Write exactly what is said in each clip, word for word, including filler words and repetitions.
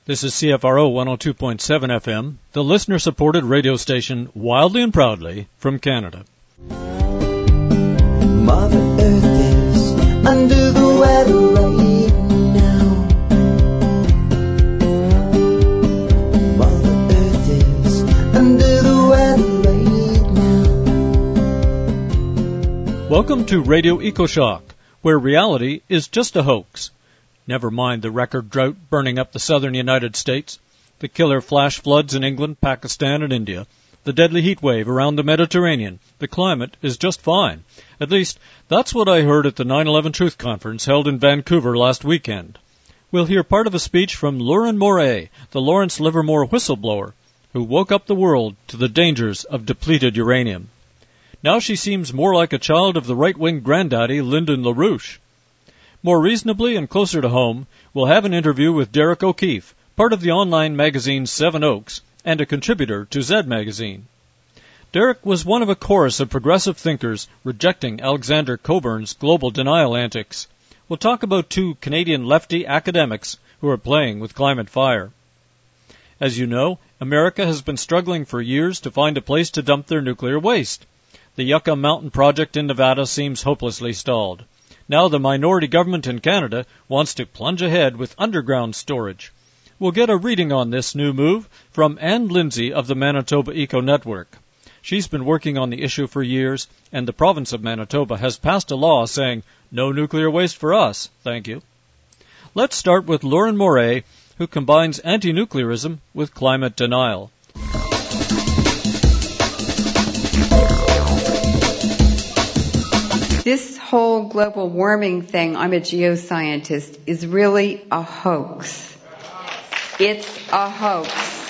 This is C F R O one oh two point seven F M, the listener-supported radio station, wildly and proudly from Canada. Mother Earth is under the weather right now. Mother Earth is under the weather right now. Welcome to Radio EcoShock, where reality is just a hoax. Never mind the record drought burning up the southern United States, the killer flash floods in England, Pakistan, and India, the deadly heat wave around the Mediterranean. The climate is just fine. At least, that's what I heard at the nine eleven Truth Conference held in Vancouver last weekend. We'll hear part of a speech from Lauren Moray, the Lawrence Livermore whistleblower, who woke up the world to the dangers of depleted uranium. Now she seems more like a child of the right-wing granddaddy Lyndon LaRouche. More reasonably and closer to home, we'll have an interview with Derek O'Keefe, part of the online magazine Seven Oaks, and a contributor to Zed magazine. Derek was one of a chorus of progressive thinkers rejecting Alexander Coburn's global denial antics. We'll talk about two Canadian lefty academics who are playing with climate fire. As you know, America has been struggling for years to find a place to dump their nuclear waste. The Yucca Mountain project in Nevada seems hopelessly stalled. Now the minority government in Canada wants to plunge ahead with underground storage. We'll get a reading on this new move from Anne Lindsay of the Manitoba Eco Network. She's been working on the issue for years, and the province of Manitoba has passed a law saying, no nuclear waste for us, thank you. Let's start with Lauren Moray, who combines anti-nuclearism with climate denial. This whole global warming thing, I'm a geoscientist, is really a hoax. It's a hoax.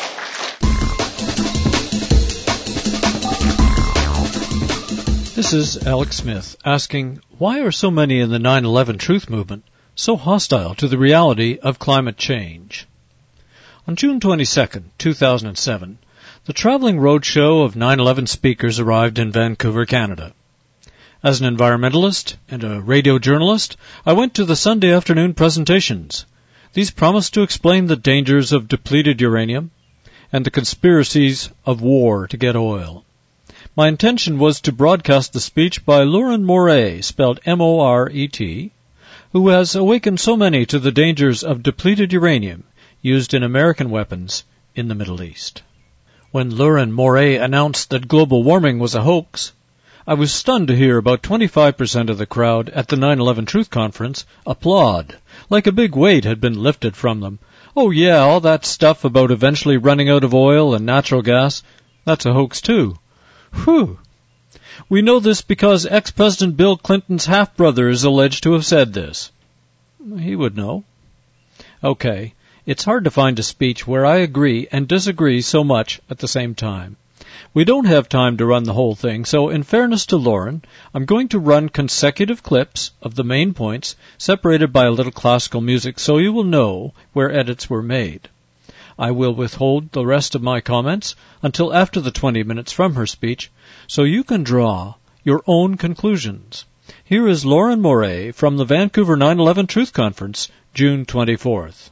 This is Alex Smith asking, why are so many in the nine eleven Truth Movement so hostile to the reality of climate change? On June twenty-second, two thousand seven, the traveling roadshow of nine eleven speakers arrived in Vancouver, Canada. As an environmentalist and a radio journalist, I went to the Sunday afternoon presentations. These promised to explain the dangers of depleted uranium and the conspiracies of war to get oil. My intention was to broadcast the speech by Lauren Moray, spelled M O R E T, who has awakened so many to the dangers of depleted uranium used in American weapons in the Middle East. When Lauren Moray announced that global warming was a hoax, I was stunned to hear about twenty-five percent of the crowd at the nine eleven Truth Conference applaud, like a big weight had been lifted from them. Oh yeah, all that stuff about eventually running out of oil and natural gas, that's a hoax too. Whew! We know this because ex-President Bill Clinton's half-brother is alleged to have said this. He would know. Okay, it's hard to find a speech where I agree and disagree so much at the same time. We don't have time to run the whole thing, so in fairness to Lauren, I'm going to run consecutive clips of the main points separated by a little classical music so you will know where edits were made. I will withhold the rest of my comments until after the twenty minutes from her speech so you can draw your own conclusions. Here is Lauren Moray from the Vancouver nine eleven Truth Conference, June twenty-fourth.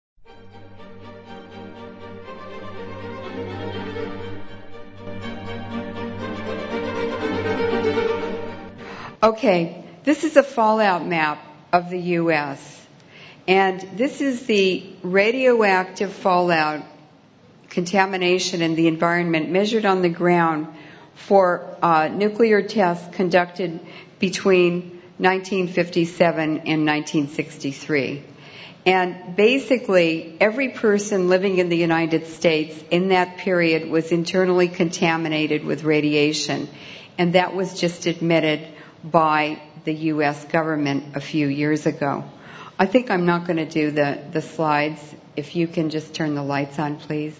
Okay, this is a fallout map of the U S, and this is the radioactive fallout contamination in the environment measured on the ground for uh, nuclear tests conducted between nineteen fifty-seven and nineteen sixty-three. And basically, every person living in the United States in that period was internally contaminated with radiation, and that was just admitted by the U S government a few years ago. I think I'm not going to do the, the slides. If you can just turn the lights on, please.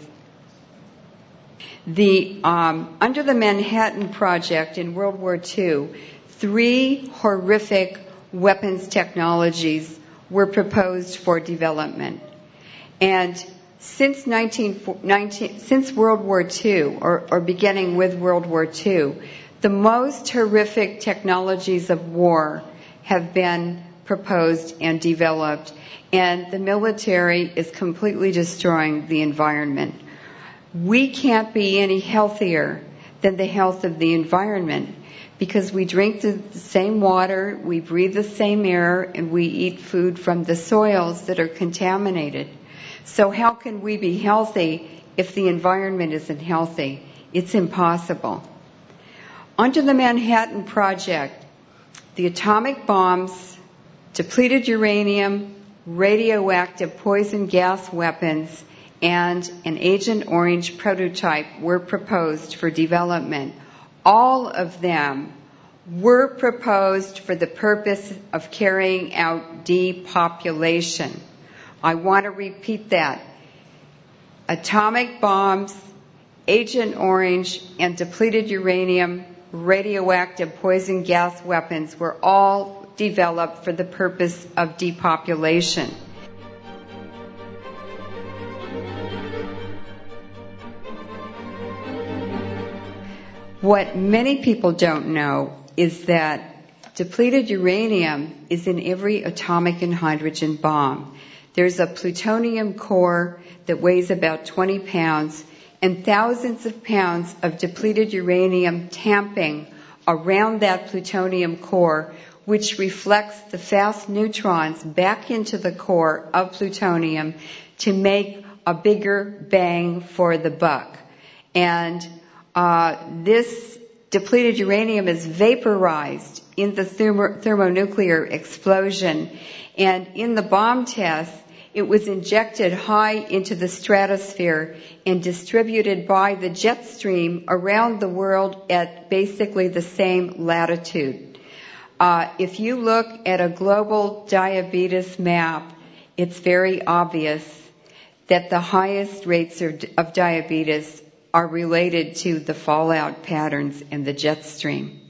The um, under the Manhattan Project in World War Two, three horrific weapons technologies were proposed for development. And since nineteen, nineteen, since World War Two, or, or beginning with World War Two, the most horrific technologies of war have been proposed and developed, and the military is completely destroying the environment. We can't be any healthier than the health of the environment because we drink the same water, we breathe the same air, and we eat food from the soils that are contaminated. So how can we be healthy if the environment isn't healthy? It's impossible. Under the Manhattan Project, the atomic bombs, depleted uranium, radioactive poison gas weapons, and an Agent Orange prototype were proposed for development. All of them were proposed for the purpose of carrying out depopulation. I want to repeat that. Atomic bombs, Agent Orange, and depleted uranium, radioactive poison gas weapons were all developed for the purpose of depopulation. What many people don't know is that depleted uranium is in every atomic and hydrogen bomb. There's a plutonium core that weighs about twenty pounds and thousands of pounds of depleted uranium tamping around that plutonium core, which reflects the fast neutrons back into the core of plutonium to make a bigger bang for the buck. And uh, this depleted uranium is vaporized in the thermo- thermonuclear explosion. And in the bomb test, it was injected high into the stratosphere and distributed by the jet stream around the world at basically the same latitude. Uh, if you look at a global diabetes map, it's very obvious that the highest rates of, of diabetes are related to the fallout patterns in the jet stream.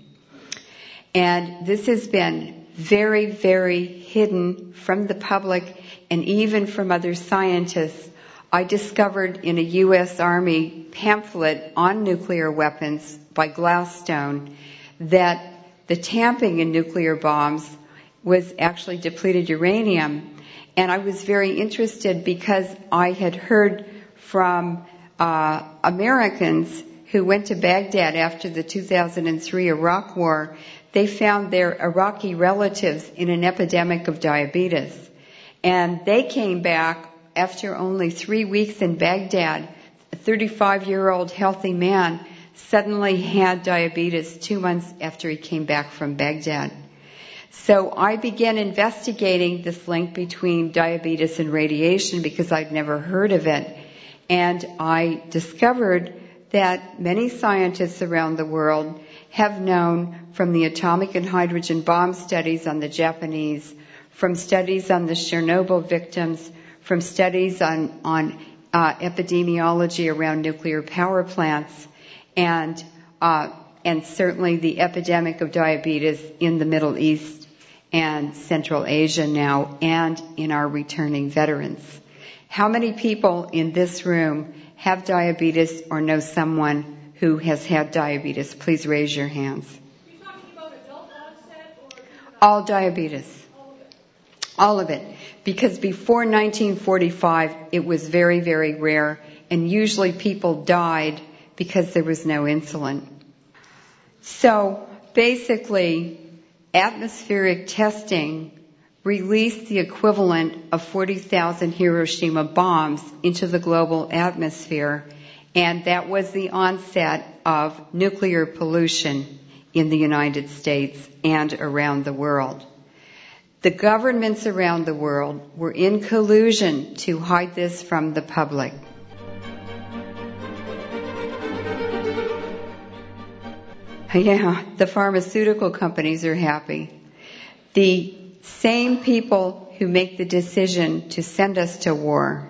And this has been very, very hidden from the public and even from other scientists. I discovered in a U S Army pamphlet on nuclear weapons by Gladstone that the tamping in nuclear bombs was actually depleted uranium. And I was very interested because I had heard from uh, Americans who went to Baghdad after the two thousand three Iraq War. They found their Iraqi relatives in an epidemic of diabetes. And they came back after only three weeks in Baghdad. A thirty-five-year-old healthy man suddenly had diabetes two months after he came back from Baghdad. So I began investigating this link between diabetes and radiation because I'd never heard of it. And I discovered that many scientists around the world have known from the atomic and hydrogen bomb studies on the Japanese, from studies on the Chernobyl victims, from studies on, on uh, epidemiology around nuclear power plants, and uh, and certainly the epidemic of diabetes in the Middle East and Central Asia now, and in our returning veterans. How many people in this room have diabetes or know someone who has had diabetes? Please raise your hands. Are you talking about adult onset or All diabetes. All of it. Because before nineteen forty-five, it was very, very rare, and usually people died because there was no insulin. So basically, atmospheric testing released the equivalent of forty thousand Hiroshima bombs into the global atmosphere, and that was the onset of nuclear pollution in the United States and around the world. The governments around the world were in collusion to hide this from the public. Yeah, the pharmaceutical companies are happy. The same people who make the decision to send us to war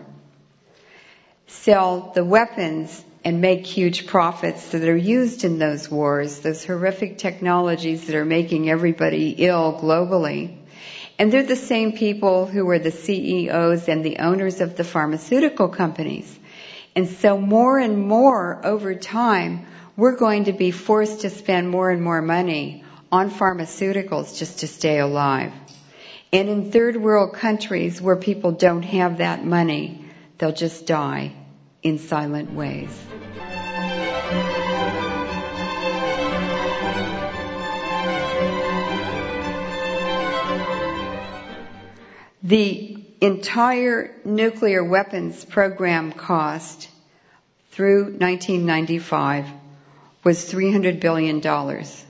sell the weapons and make huge profits that are used in those wars, those horrific technologies that are making everybody ill globally. And they're the same people who are the C E Os and the owners of the pharmaceutical companies. And so more and more over time, we're going to be forced to spend more and more money on pharmaceuticals just to stay alive. And in third world countries where people don't have that money, they'll just die in silent ways. The entire nuclear weapons program cost through nineteen ninety-five was three hundred billion dollars.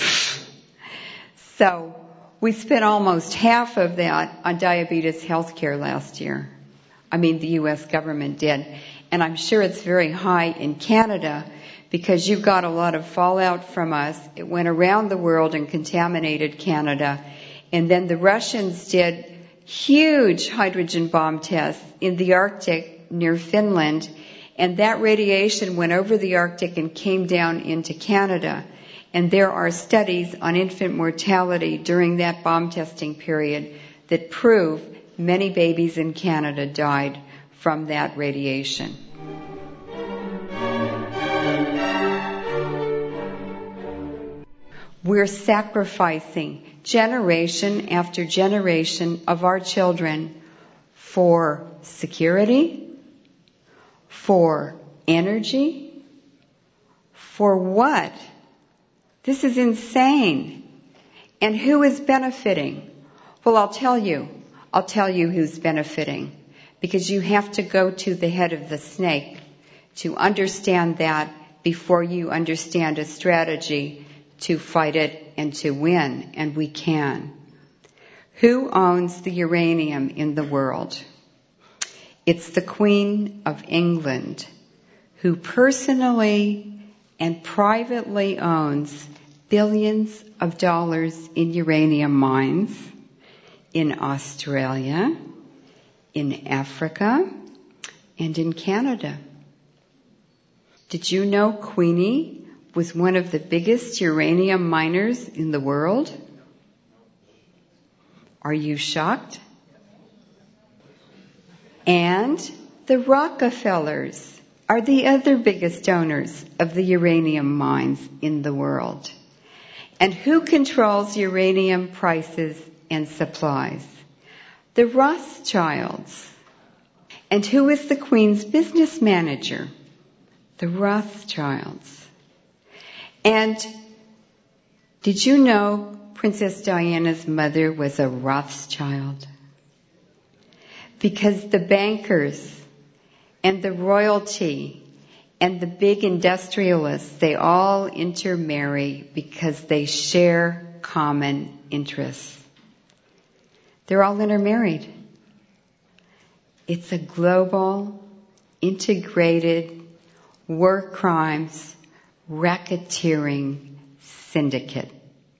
So we spent almost half of that on diabetes health care last year. I mean, the U S government did. And I'm sure it's very high in Canada because you got a lot of fallout from us. It went around the world and contaminated Canada. And then the Russians did huge hydrogen bomb tests in the Arctic near Finland. And that radiation went over the Arctic and came down into Canada. And there are studies on infant mortality during that bomb testing period that prove many babies in Canada died from that radiation. We're sacrificing generation after generation of our children for security, for energy, for what? This is insane. And who is benefiting? Well, I'll tell you. I'll tell you who's benefiting. Because you have to go to the head of the snake to understand that before you understand a strategy to fight it and to win. And we can. Who owns the uranium in the world? It's the Queen of England, who personally and privately owns billions of dollars in uranium mines in Australia, in Africa, and in Canada. Did you know Queenie was one of the biggest uranium miners in the world? Are you shocked? And the Rockefellers are the other biggest owners of the uranium mines in the world. And who controls uranium prices and supplies? The Rothschilds. And who is the Queen's business manager? The Rothschilds. And did you know Princess Diana's mother was a Rothschild? Because the bankers and the royalty and the big industrialists, they all intermarry because they share common interests. They're all intermarried. It's a global, integrated, war crimes, racketeering syndicate.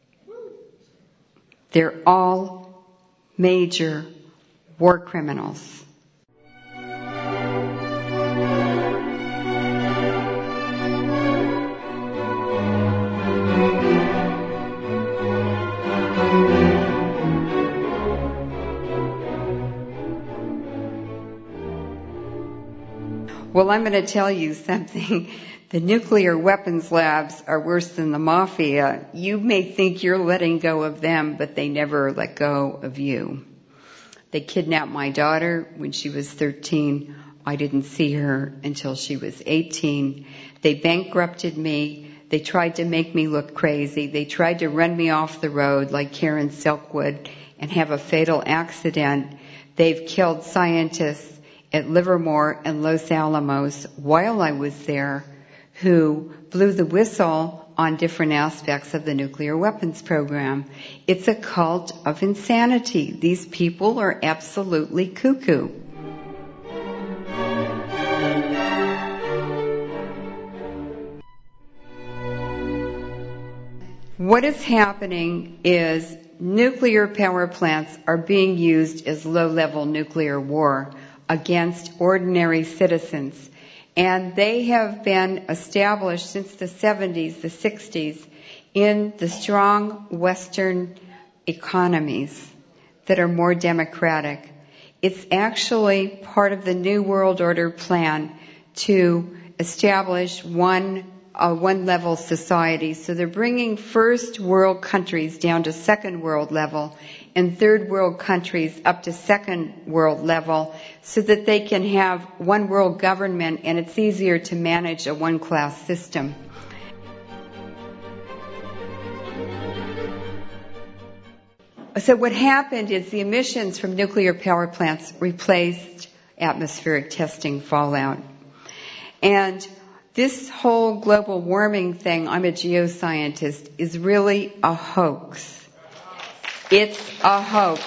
They're all major war criminals. Well, I'm going to tell you something. The nuclear weapons labs are worse than the mafia. You may think you're letting go of them, but they never let go of you. They kidnapped my daughter when she was thirteen. I didn't see her until she was eighteen. They bankrupted me. They tried to make me look crazy. They tried to run me off the road like Karen Silkwood and have a fatal accident. They've killed scientists at Livermore and Los Alamos while I was there who blew the whistle on different aspects of the nuclear weapons program. It's a cult of insanity. These people are absolutely cuckoo. What is happening is nuclear power plants are being used as low-level nuclear war against ordinary citizens. And they have been established since the seventies, the sixties, in the strong Western economies that are more democratic. It's actually part of the New World Order plan to establish one a one-level society. So they're bringing first world countries down to second world level and third world countries up to second world level so that they can have one world government and it's easier to manage a one-class system. So what happened is the emissions from nuclear power plants replaced atmospheric testing fallout. And this whole global warming thing, I'm a geoscientist, is really a hoax. It's a hoax.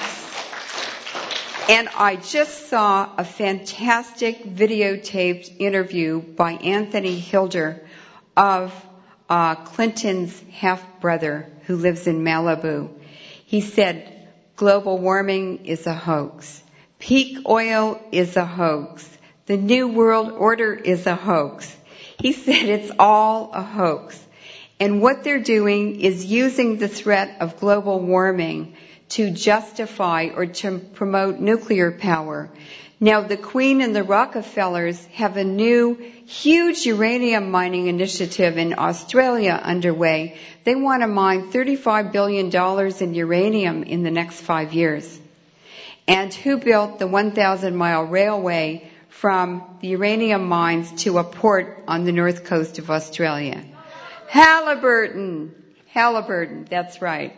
And I just saw a fantastic videotaped interview by Anthony Hilder of uh, Clinton's half-brother who lives in Malibu. He said, global warming is a hoax. Peak oil is a hoax. The New World Order is a hoax. He said it's all a hoax. And what they're doing is using the threat of global warming to justify or to promote nuclear power. Now, the Queen and the Rockefellers have a new huge uranium mining initiative in Australia underway. They want to mine thirty-five billion dollars in uranium in the next five years. And who built the one thousand mile railway from the uranium mines to a port on the north coast of Australia? Halliburton. Halliburton, that's right.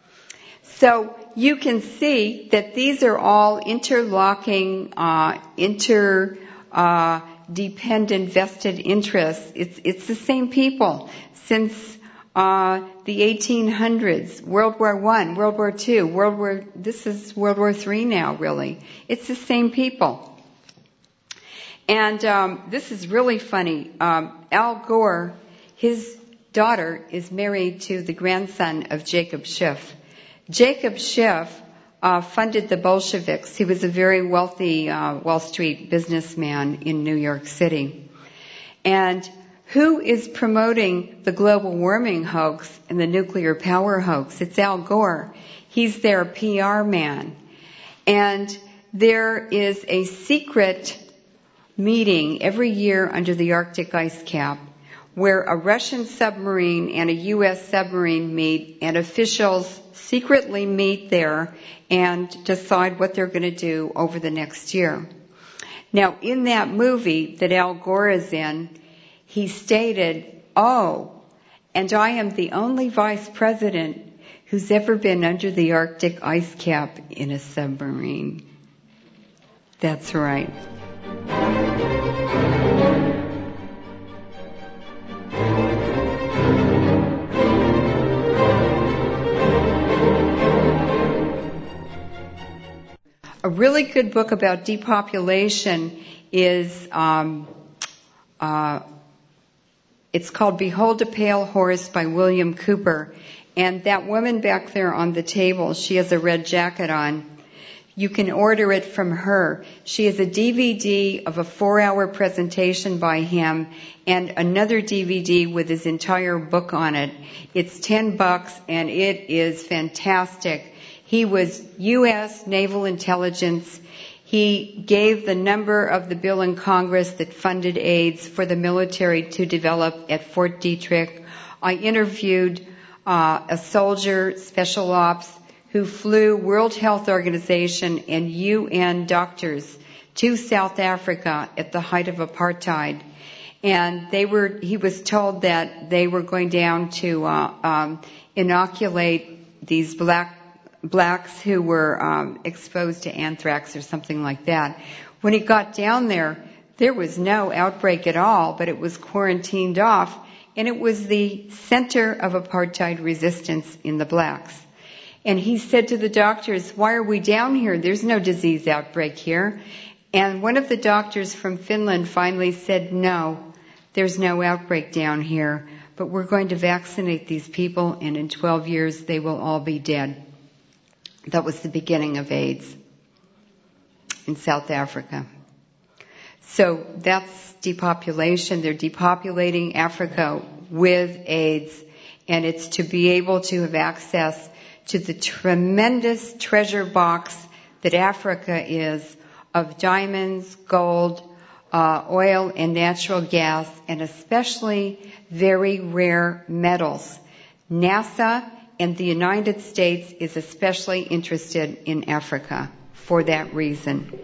So you can see that these are all interlocking, uh, inter, uh, dependent vested interests. It's, it's the same people since, uh, the eighteen hundreds, World War One, World War Two, World War, this is World War Three now, really. It's the same people. And, um, this is really funny. Um, Al Gore, his daughter is married to the grandson of Jacob Schiff. Jacob Schiff uh, funded the Bolsheviks. He was a very wealthy uh, Wall Street businessman in New York City. And who is promoting the global warming hoax and the nuclear power hoax? It's Al Gore. He's their P R man. And there is a secret meeting every year under the Arctic ice cap where a Russian submarine and a U S submarine meet and officials secretly meet there and decide what they're going to do over the next year. Now, in that movie that Al Gore is in, he stated, oh, and I am the only vice president who's ever been under the Arctic ice cap in a submarine. That's right. A really good book about depopulation is, um, uh, it's called Behold a Pale Horse by William Cooper. And that woman back there on the table, she has a red jacket on. You can order it from her. She has a D V D of a four-hour presentation by him and another D V D with his entire book on it. It's ten bucks and it is fantastic. He was U S Naval Intelligence. He gave the number of the bill in Congress that funded AIDS for the military to develop at Fort Detrick. I interviewed uh, a soldier, special ops, who flew World Health Organization and U N doctors to South Africa at the height of apartheid. And they were, he was told that they were going down to uh, um, inoculate these black blacks who were um, exposed to anthrax or something like that. When he got down there, there was no outbreak at all, but it was quarantined off, and it was the center of apartheid resistance in the blacks. And he said to the doctors, why are we down here? There's no disease outbreak here. And one of the doctors from Finland finally said, no, there's no outbreak down here, but we're going to vaccinate these people, and in twelve years they will all be dead. That was the beginning of AIDS in South Africa. So that's depopulation. They're depopulating Africa with AIDS, and it's to be able to have access to the tremendous treasure box that Africa is of diamonds, gold, uh, oil, and natural gas, and especially very rare metals. NASA and the United States is especially interested in Africa for that reason.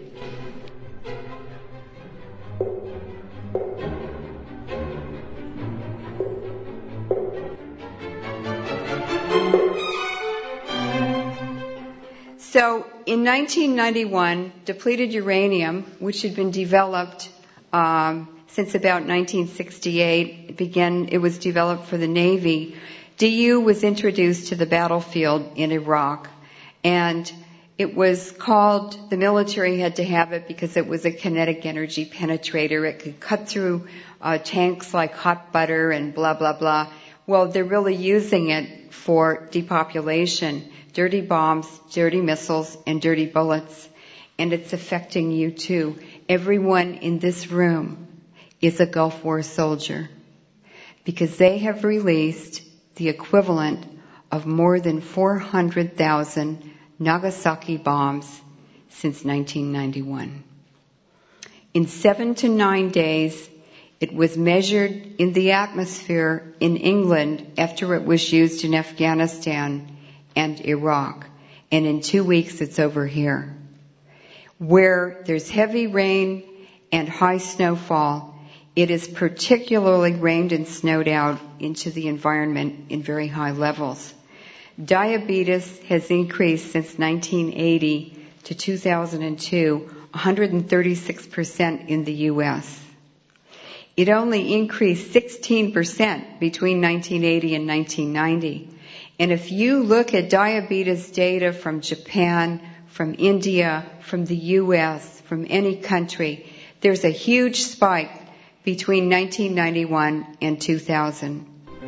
So in nineteen ninety-one, depleted uranium, which had been developed um, since about nineteen sixty-eight, it began. It was developed for the Navy. D U was introduced to the battlefield in Iraq, and it was called, the military had to have it because it was a kinetic energy penetrator. It could cut through uh, tanks like hot butter and blah, blah, blah. Well, they're really using it for depopulation, dirty bombs, dirty missiles, and dirty bullets. And it's affecting you too. Everyone in this room is a Gulf War soldier because they have released the equivalent of more than four hundred thousand Nagasaki bombs since nineteen ninety-one. In seven to nine days, it was measured in the atmosphere in England after it was used in Afghanistan and Iraq. And in two weeks, it's over here. Where there's heavy rain and high snowfall, it is particularly rained and snowed out into the environment in very high levels. Diabetes has increased since nineteen eighty to two thousand two, one hundred thirty-six percent in the U S. It only increased sixteen percent between nineteen eighty and nineteen ninety. And if you look at diabetes data from Japan, from India, from the U S, from any country, there's a huge spike between nineteen ninety-one and two thousand.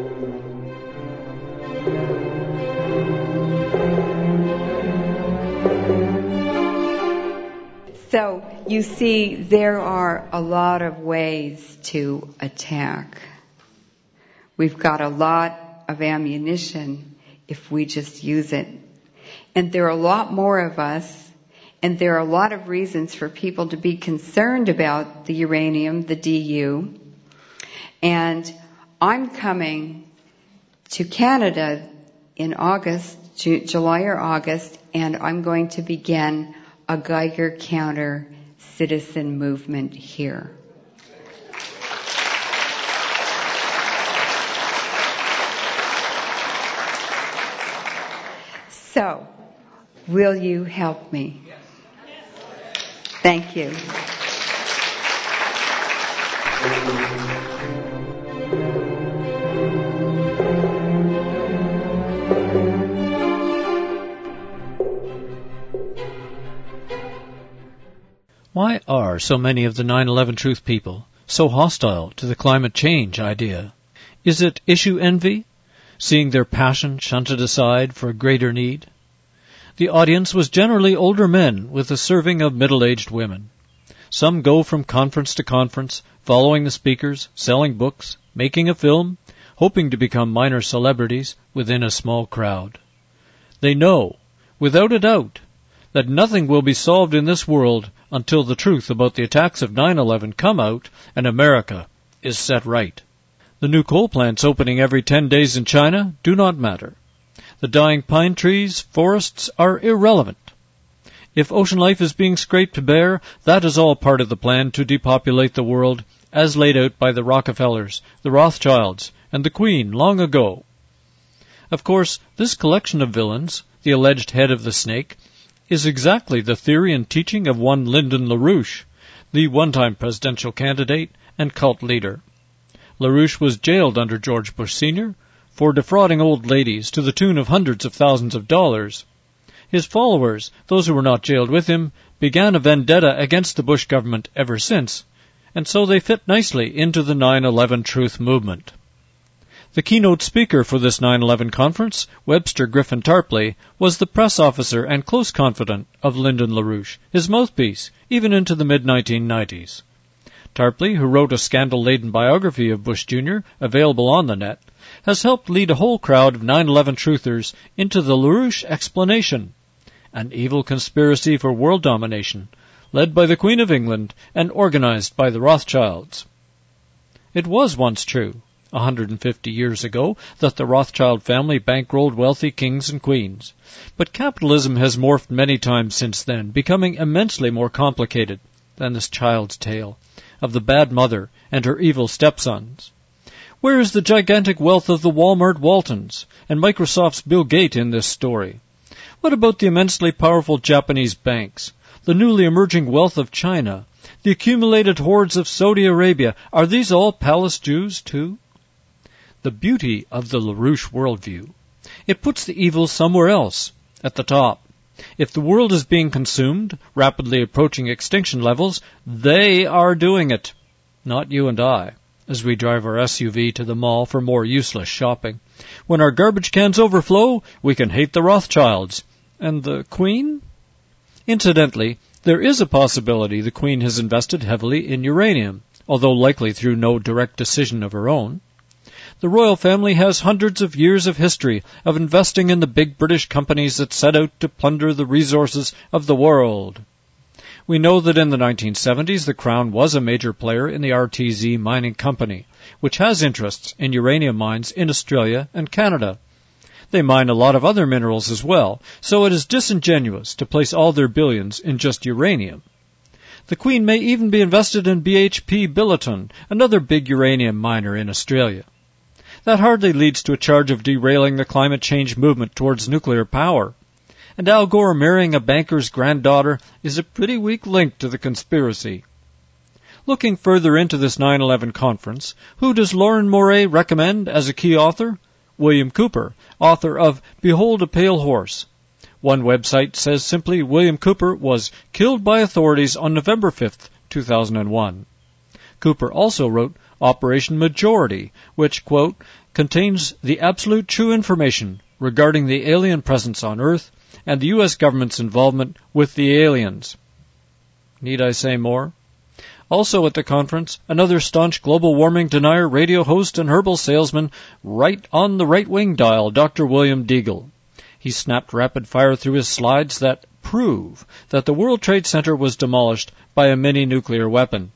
So you see, there are a lot of ways to attack. We've got a lot of ammunition if we just use it. And there are a lot more of us, and there are a lot of reasons for people to be concerned about the uranium, the D U. And I'm coming to Canada in August, Ju- July or August, and I'm going to begin a Geiger counter citizen movement here. So, will you help me? Thank you. Why are so many of the nine eleven Truth people so hostile to the climate change idea? Is it issue envy, seeing their passion shunted aside for a greater need? The audience was generally older men with a serving of middle-aged women. Some go from conference to conference, following the speakers, selling books, making a film, hoping to become minor celebrities within a small crowd. They know, without a doubt, that nothing will be solved in this world until the truth about the attacks of nine eleven come out and America is set right. The new coal plants opening every ten days in China do not matter. The dying pine trees, forests are irrelevant. If ocean life is being scraped bare, that is all part of the plan to depopulate the world, as laid out by the Rockefellers, the Rothschilds, and the Queen long ago. Of course, this collection of villains, the alleged head of the snake, is exactly the theory and teaching of one Lyndon LaRouche, the one-time presidential candidate and cult leader. LaRouche was jailed under George Bush Senior for defrauding old ladies to the tune of hundreds of thousands of dollars. His followers, those who were not jailed with him, began a vendetta against the Bush government ever since, and so they fit nicely into the nine eleven Truth movement. The keynote speaker for this nine eleven conference, Webster Griffin Tarpley, was the press officer and close confidant of Lyndon LaRouche, his mouthpiece, even into the mid nineteen nineties. Tarpley, who wrote a scandal-laden biography of Bush Junior, available on the net, has helped lead a whole crowd of nine eleven truthers into the LaRouche explanation, an evil conspiracy for world domination, led by the Queen of England and organized by the Rothschilds. It was once true, one hundred fifty years ago that the Rothschild family bankrolled wealthy kings and queens. But capitalism has morphed many times since then, becoming immensely more complicated than this child's tale of the bad mother and her evil stepsons. Where is the gigantic wealth of the Walmart Waltons and Microsoft's Bill Gates in this story? What about the immensely powerful Japanese banks, the newly emerging wealth of China, the accumulated hordes of Saudi Arabia? Are these all palace Jews too? The beauty of the LaRouche worldview. It puts the evil somewhere else, at the top. If the world is being consumed, rapidly approaching extinction levels, they are doing it, not you and I, as we drive our S U V to the mall for more useless shopping. When our garbage cans overflow, we can hate the Rothschilds. And the Queen? Incidentally, there is a possibility the Queen has invested heavily in uranium, although likely through no direct decision of her own. The royal family has hundreds of years of history of investing in the big British companies that set out to plunder the resources of the world. We know that in the nineteen seventies the Crown was a major player in the R T Z Mining Company, which has interests in uranium mines in Australia and Canada. They mine a lot of other minerals as well, so it is disingenuous to place all their billions in just uranium. The Queen may even be invested in B H P Billiton, another big uranium miner in Australia. That hardly leads to a charge of derailing the climate change movement towards nuclear power. And Al Gore marrying a banker's granddaughter is a pretty weak link to the conspiracy. Looking further into this nine eleven conference, who does Lauren Moray recommend as a key author? William Cooper, author of Behold a Pale Horse. One website says simply William Cooper was killed by authorities on November fifth, two thousand one. Cooper also wrote Operation Majority, which, quote, contains the absolute true information regarding the alien presence on Earth and the U S government's involvement with the aliens. Need I say more? Also at the conference, another staunch global warming denier, radio host, and herbal salesman right on the right-wing dial, Doctor William Deagle. He snapped rapid fire through his slides that prove that the World Trade Center was demolished by a mini-nuclear weapon.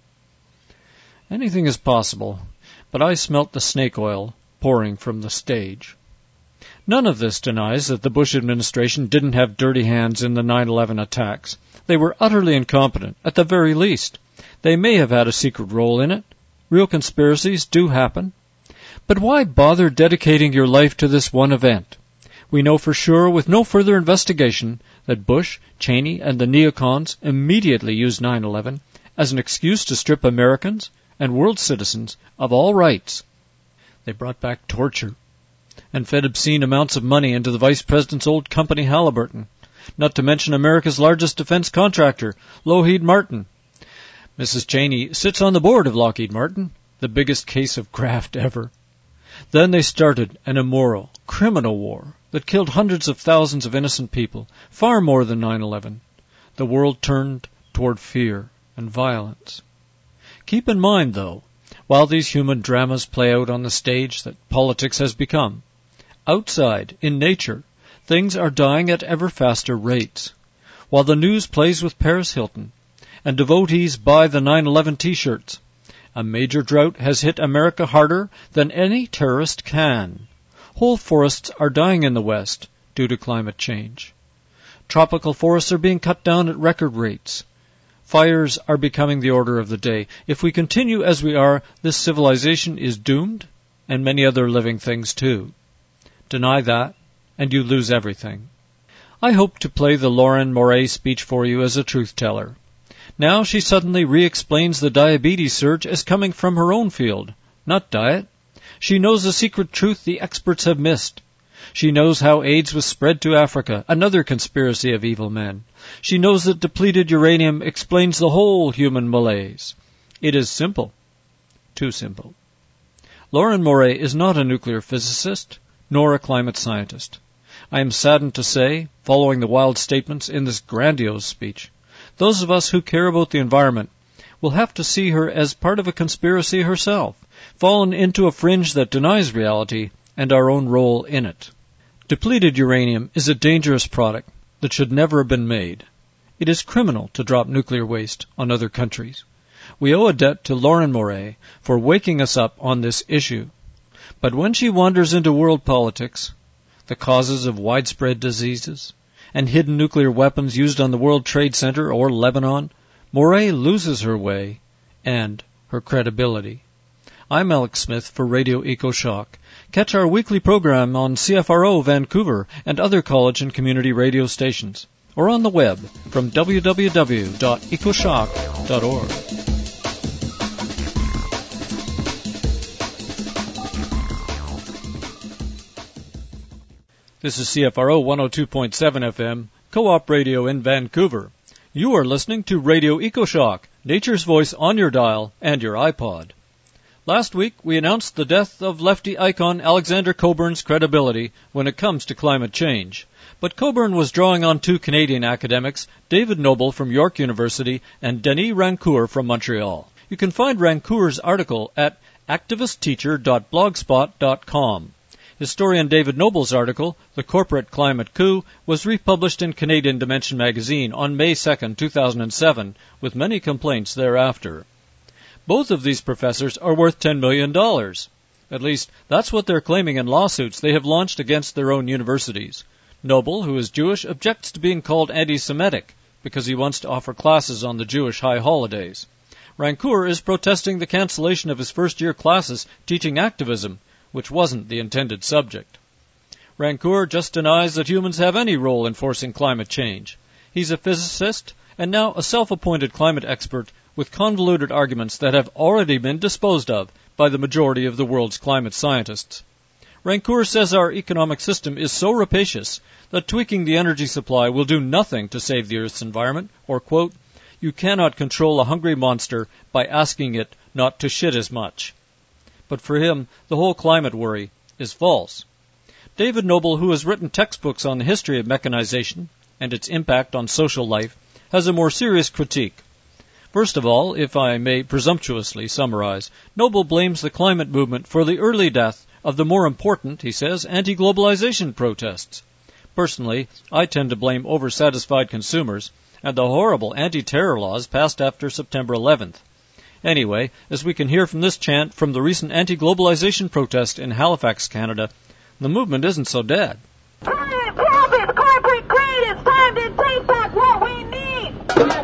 Anything is possible, but I smelt the snake oil pouring from the stage. None of this denies that the Bush administration didn't have dirty hands in the nine eleven attacks. They were utterly incompetent, at the very least. They may have had a secret role in it. Real conspiracies do happen. But why bother dedicating your life to this one event? We know for sure, with no further investigation, that Bush, Cheney, and the neocons immediately used nine eleven as an excuse to strip Americans and world citizens of all rights. They brought back torture and fed obscene amounts of money into the vice president's old company Halliburton, not to mention America's largest defense contractor, Lockheed Martin. Missus Cheney sits on the board of Lockheed Martin, the biggest case of graft ever. Then they started an immoral, criminal war that killed hundreds of thousands of innocent people, far more than nine eleven. The world turned toward fear and violence. Keep in mind, though, while these human dramas play out on the stage that politics has become, outside, in nature, things are dying at ever faster rates. While the news plays with Paris Hilton, and devotees buy the nine eleven T-shirts, a major drought has hit America harder than any terrorist can. Whole forests are dying in the West due to climate change. Tropical forests are being cut down at record rates. Fires are becoming the order of the day. If we continue as we are, this civilization is doomed, and many other living things too. Deny that, and you lose everything. I hope to play the Lauren Moray speech for you as a truth-teller. Now she suddenly re-explains the diabetes surge as coming from her own field, not diet. She knows the secret truth the experts have missed. She knows how AIDS was spread to Africa, another conspiracy of evil men. She knows that depleted uranium explains the whole human malaise. It is simple. Too simple. Lauren Moray is not a nuclear physicist, nor a climate scientist. I am saddened to say, following the wild statements in this grandiose speech, those of us who care about the environment will have to see her as part of a conspiracy herself, fallen into a fringe that denies reality and our own role in it. Depleted uranium is a dangerous product that should never have been made. It is criminal to drop nuclear waste on other countries. We owe a debt to Lauren Moray for waking us up on this issue. But when she wanders into world politics, the causes of widespread diseases, and hidden nuclear weapons used on the World Trade Center or Lebanon, Moray loses her way and her credibility. I'm Alex Smith for Radio EcoShock. Catch our weekly program on C F R O Vancouver and other college and community radio stations, or on the web from w w w dot ecoshock dot org. This is C F R O one oh two point seven F M, Co-op Radio in Vancouver. You are listening to Radio EcoShock, nature's voice on your dial and your iPod. Last week, we announced the death of lefty icon Alexander Coburn's credibility when it comes to climate change. But Coburn was drawing on two Canadian academics, David Noble from York University and Denis Rancourt from Montreal. You can find Rancourt's article at activist teacher dot blogspot dot com. Historian David Noble's article, The Corporate Climate Coup, was republished in Canadian Dimension magazine on May second, two thousand seven, with many complaints thereafter. Both of these professors are worth ten million dollars. At least, that's what they're claiming in lawsuits they have launched against their own universities. Noble, who is Jewish, objects to being called anti-Semitic because he wants to offer classes on the Jewish high holidays. Rancourt is protesting the cancellation of his first-year classes teaching activism, which wasn't the intended subject. Rancourt just denies that humans have any role in forcing climate change. He's a physicist and now a self-appointed climate expert with convoluted arguments that have already been disposed of by the majority of the world's climate scientists. Rancourt says our economic system is so rapacious that tweaking the energy supply will do nothing to save the Earth's environment, or, quote, you cannot control a hungry monster by asking it not to shit as much. But for him, the whole climate worry is false. David Noble, who has written textbooks on the history of mechanization and its impact on social life, has a more serious critique. First of all, if I may presumptuously summarize, Noble blames the climate movement for the early death of the more important, he says, anti-globalization protests. Personally, I tend to blame oversatisfied consumers and the horrible anti-terror laws passed after September eleventh. Anyway, as we can hear from this chant from the recent anti-globalization protest in Halifax, Canada, the movement isn't so dead. Planet profit, corporate greed, it's time to take back what we need.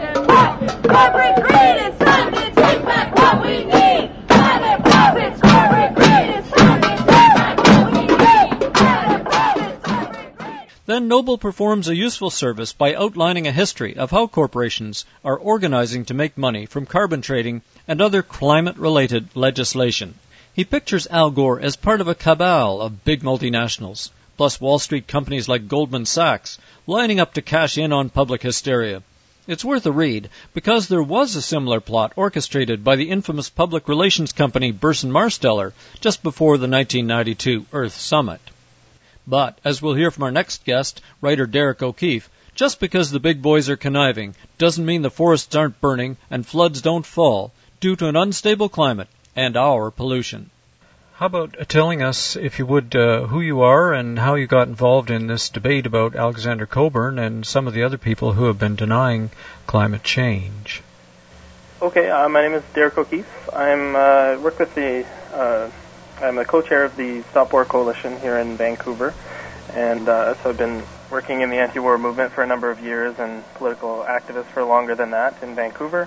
Corporate greed, it's time to take back what we need. Planet profits, corporate greed, it's time to take back what we need. Planet profits, corporate greed. Then Noble performs a useful service by outlining a history of how corporations are organizing to make money from carbon trading and other climate-related legislation. He pictures Al Gore as part of a cabal of big multinationals, plus Wall Street companies like Goldman Sachs, lining up to cash in on public hysteria. It's worth a read, because there was a similar plot orchestrated by the infamous public relations company Burson-Marsteller just before the nineteen ninety-two Earth Summit. But, as we'll hear from our next guest, writer Derek O'Keefe, just because the big boys are conniving doesn't mean the forests aren't burning and floods don't fall due to an unstable climate and our pollution. How about telling us, if you would, uh, who you are and how you got involved in this debate about Alexander Coburn and some of the other people who have been denying climate change? Okay, uh, my name is Derek O'Keefe. I'm uh, work with the. Uh, I'm the co-chair of the Stop War Coalition here in Vancouver, and uh, so I've been working in the anti-war movement for a number of years and political activist for longer than that in Vancouver,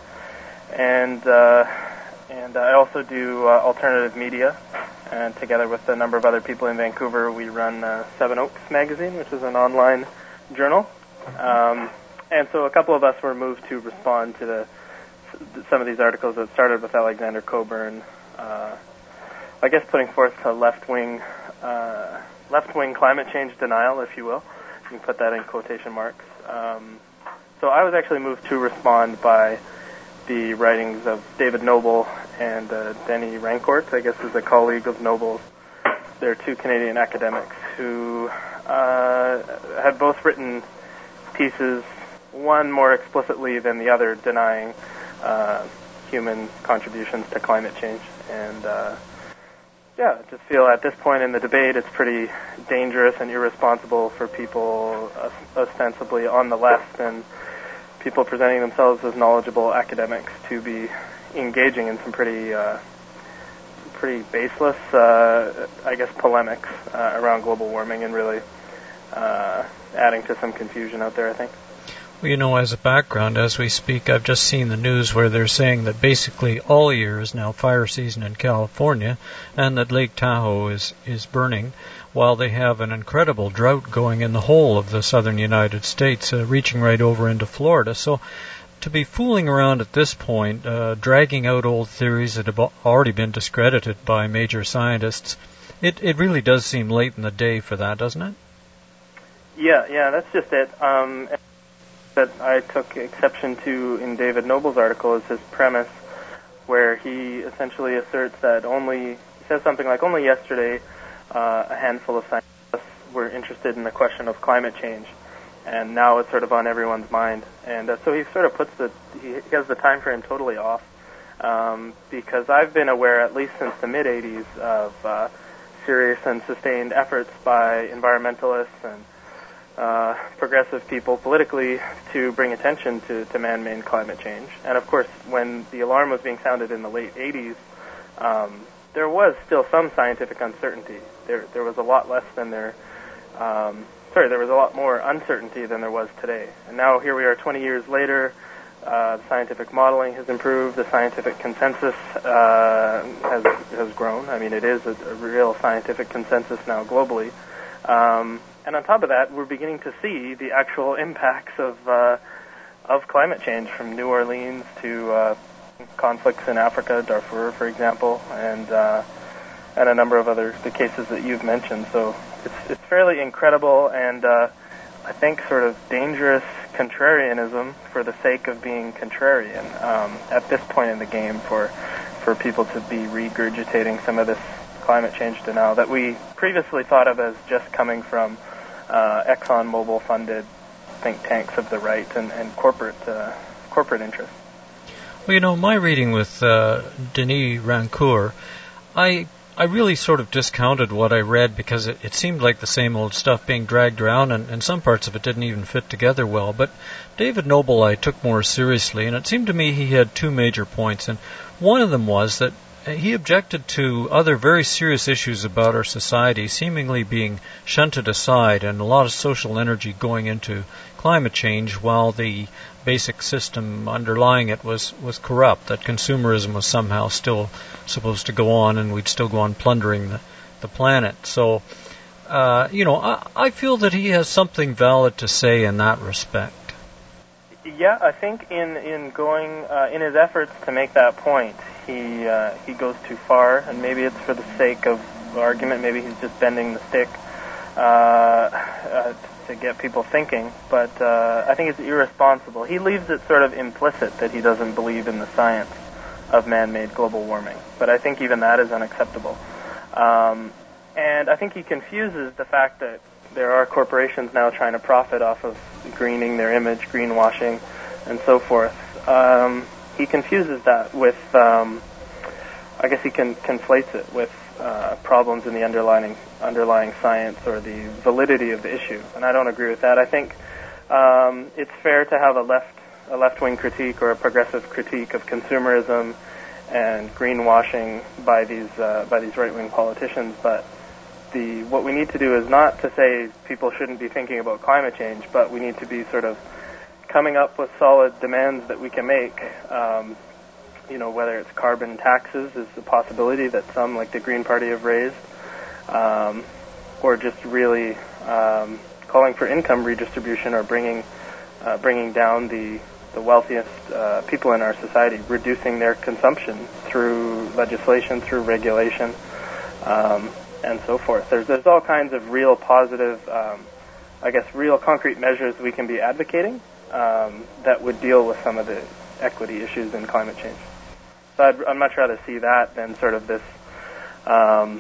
and uh, and I also do uh, alternative media. And together with a number of other people in Vancouver, we run uh, Seven Oaks magazine, which is an online journal. Um, and so a couple of us were moved to respond to the, some of these articles that started with Alexander Coburn, uh, I guess putting forth a left-wing, uh, left-wing climate change denial, if you will. You can put that in quotation marks. Um, so I was actually moved to respond by the writings of David Noble and uh, Denis Rancourt, I guess is a colleague of Noble's. They're two Canadian academics who uh, had both written pieces, one more explicitly than the other, denying uh, human contributions to climate change. And uh, yeah, I just feel at this point in the debate it's pretty dangerous and irresponsible for people ostensibly on the left and people presenting themselves as knowledgeable academics to be engaging in some pretty uh, pretty baseless, uh, I guess, polemics uh, around global warming and really uh, adding to some confusion out there, I think. Well, you know, as a background, as we speak, I've just seen the news where they're saying that basically all year is now fire season in California and that Lake Tahoe is, is burning, while they have an incredible drought going in the whole of the southern United States, uh, reaching right over into Florida. So to be fooling around at this point, uh, dragging out old theories that have already been discredited by major scientists, it, it really does seem late in the day for that, doesn't it? Yeah, yeah, that's just it. Um, that I took exception to in David Noble's article is his premise, where he essentially asserts that only, he says something like, only yesterday uh, a handful of scientists were interested in the question of climate change, and now it's sort of on everyone's mind. And uh, so he sort of puts the, he has the time frame totally off, um, because I've been aware, at least since the mid-eighties, of uh, serious and sustained efforts by environmentalists and Uh, progressive people politically to bring attention to, to man-made climate change. And of course, when the alarm was being sounded in the late eighties, um, there was still some scientific uncertainty. There, there was a lot less than there, um, sorry, there was a lot more uncertainty than there was today. And now here we are twenty years later, uh, scientific modeling has improved, the scientific consensus uh, has, has grown. I mean, it is a, a real scientific consensus now globally. Um, And on top of that, we're beginning to see the actual impacts of uh, of climate change, from New Orleans to uh, conflicts in Africa, Darfur, for example, and uh, and a number of other the cases that you've mentioned. So it's it's fairly incredible, and uh, I think sort of dangerous contrarianism for the sake of being contrarian um, at this point in the game for for people to be regurgitating some of this climate change denial that we previously thought of as just coming from Uh, ExxonMobil-funded think tanks of the right and, and corporate uh, corporate interests. Well, you know, my reading with uh, Denis Rancourt, I I really sort of discounted what I read because it, it seemed like the same old stuff being dragged around, and, and some parts of it didn't even fit together well. But David Noble I took more seriously, and it seemed to me he had two major points, and one of them was that he objected to other very serious issues about our society seemingly being shunted aside and a lot of social energy going into climate change while the basic system underlying it was, was corrupt, that consumerism was somehow still supposed to go on and we'd still go on plundering the, the planet. So, uh, you know, I, I feel that he has something valid to say in that respect. Yeah, I think in, in going, uh, in his efforts to make that point, he uh, he goes too far, and maybe it's for the sake of argument, maybe he's just bending the stick uh, uh, to get people thinking, but uh, I think it's irresponsible. He leaves it sort of implicit that he doesn't believe in the science of man-made global warming, but I think even that is unacceptable. Um, and I think he confuses the fact that there are corporations now trying to profit off of greening their image, greenwashing, and so forth. Um, he confuses that with, um, I guess he can conflates it with uh, problems in the underlying underlying science or the validity of the issue, and I don't agree with that. I think um, it's fair to have a left a left-wing critique or a progressive critique of consumerism and greenwashing by these uh, by these right-wing politicians, but the what we need to do is not to say people shouldn't be thinking about climate change, but we need to be sort of coming up with solid demands that we can make. Um, you know, whether it's carbon taxes is a possibility that some, like the Green Party, have raised, um, or just really um, calling for income redistribution or bringing uh, bringing down the the wealthiest uh, people in our society, reducing their consumption through legislation, through regulation, um, and so forth. There's there's all kinds of real positive, um, I guess, real concrete measures we can be advocating um, that would deal with some of the equity issues in climate change. So I'd, I'd much rather see that than sort of this um,